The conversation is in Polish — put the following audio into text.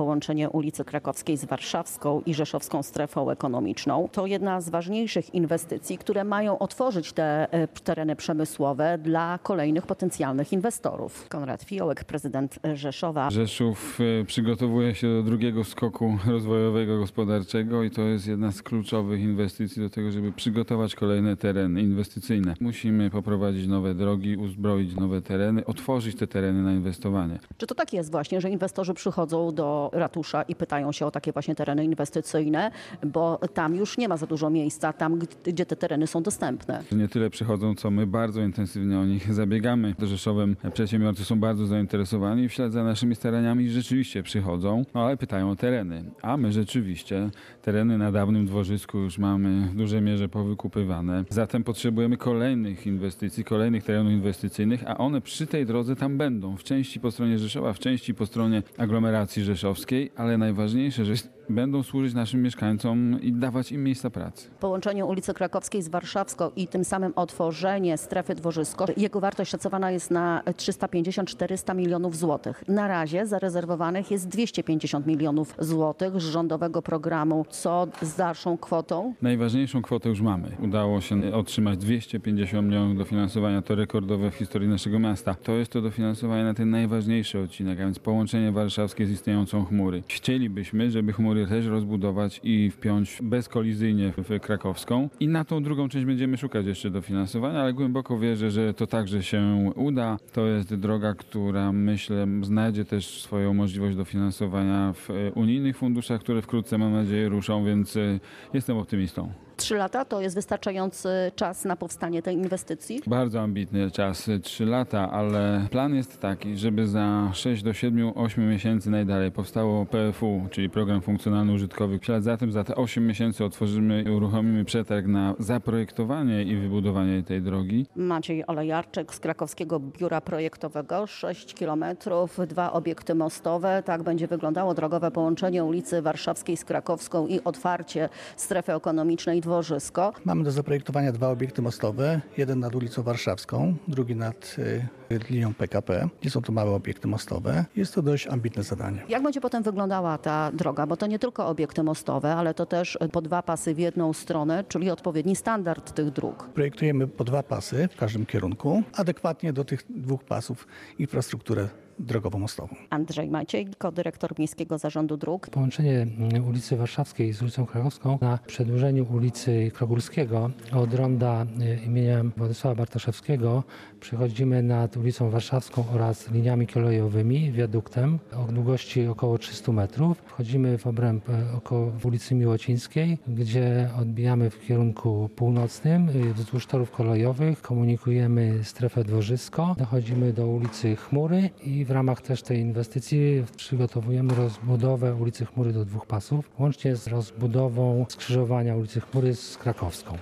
połączenie ulicy Krakowskiej z Warszawską i Rzeszowską Strefą Ekonomiczną. To jedna z ważniejszych inwestycji, które mają otworzyć te tereny przemysłowe dla kolejnych potencjalnych inwestorów. Konrad Fiołek, prezydent Rzeszowa. Rzeszów przygotowuje się do drugiego skoku rozwojowego, gospodarczego i to jest jedna z kluczowych inwestycji do tego, żeby przygotować kolejne tereny inwestycyjne. Musimy poprowadzić nowe drogi, uzbroić nowe tereny, otworzyć te tereny na inwestowanie. Czy to tak jest właśnie, że inwestorzy przychodzą do ratusza i pytają się o takie właśnie tereny inwestycyjne, bo tam już nie ma za dużo miejsca, tam gdzie te tereny są dostępne? Nie tyle przychodzą, co my bardzo intensywnie o nich zabiegamy. Rzeszowem przedsiębiorcy są bardzo zainteresowani i w ślad za naszymi staraniami rzeczywiście przychodzą, ale pytają o tereny. A my rzeczywiście tereny na dawnym dworzysku już mamy w dużej mierze powykupywane. Zatem potrzebujemy kolejnych inwestycji, kolejnych terenów inwestycyjnych, a one przy tej drodze tam będą. W części po stronie Rzeszowa, w części po stronie aglomeracji rzeszowskiej, ale najważniejsze, że będą służyć naszym mieszkańcom i dawać im miejsca pracy. Połączenie ulicy Krakowskiej z Warszawską i tym samym otworzenie strefy Dworzysko, jego wartość szacowana jest na 350-400 milionów złotych. Na razie zarezerwowanych jest 250 milionów złotych z rządowego programu. Co z dalszą kwotą? Najważniejszą kwotę już mamy. Udało się otrzymać 250 milionów dofinansowania. To rekordowe w historii naszego miasta. To jest to dofinansowanie na ten najważniejszy odcinek, a więc połączenie warszawskie z istniejącą Chmury. Chcielibyśmy, żeby Chmury też rozbudować i wpiąć bezkolizyjnie w krakowską. I na tą drugą część będziemy szukać jeszcze dofinansowania, ale głęboko wierzę, że to także się uda. To jest droga, która myślę znajdzie też swoją możliwość dofinansowania w unijnych funduszach, które wkrótce mam nadzieję ruszą, więc jestem optymistą. 3 lata to jest wystarczający czas na powstanie tej inwestycji? Bardzo ambitny czas, 3 lata, ale plan jest taki, żeby za 6 do 7, 8 miesięcy najdalej powstało PFU, czyli Program Funkcjonalny Użytkowy. W ślad za tym za te 8 miesięcy otworzymy i uruchomimy przetarg na zaprojektowanie i wybudowanie tej drogi. Maciej Olejarczyk z Krakowskiego Biura Projektowego. 6 kilometrów, 2 obiekty mostowe. Tak będzie wyglądało drogowe połączenie ulicy Warszawskiej z Krakowską i otwarcie strefy ekonomicznej Dworzysko. Mamy do zaprojektowania 2 obiekty mostowe. Jeden nad ulicą Warszawską, drugi nad linią PKP. Nie są to małe obiekty mostowe. Jest to dość ambitne zadanie. Jak będzie potem wyglądała ta droga? Bo to nie tylko obiekty mostowe, ale to też po 2 pasy w jedną stronę, czyli odpowiedni standard tych dróg. Projektujemy po 2 pasy w każdym kierunku, adekwatnie do tych 2 pasów infrastrukturę drogowo-mostową. Andrzej Maciej, kodyrektor Miejskiego Zarządu Dróg. Połączenie ulicy Warszawskiej z ulicą Krakowską na przedłużeniu ulicy Krogórskiego od ronda imienia Władysława Bartoszewskiego przechodzimy nad ulicą Warszawską oraz liniami kolejowymi, wiaduktem o długości około 300 metrów. Wchodzimy w obręb około ulicy Miłocińskiej, gdzie odbijamy w kierunku północnym wzdłuż torów kolejowych, komunikujemy strefę Dworzysko, dochodzimy do ulicy Chmury i w ramach też tej inwestycji przygotowujemy rozbudowę ulicy Chmury do 2 pasów, łącznie z rozbudową skrzyżowania ulicy Chmury z Krakowską.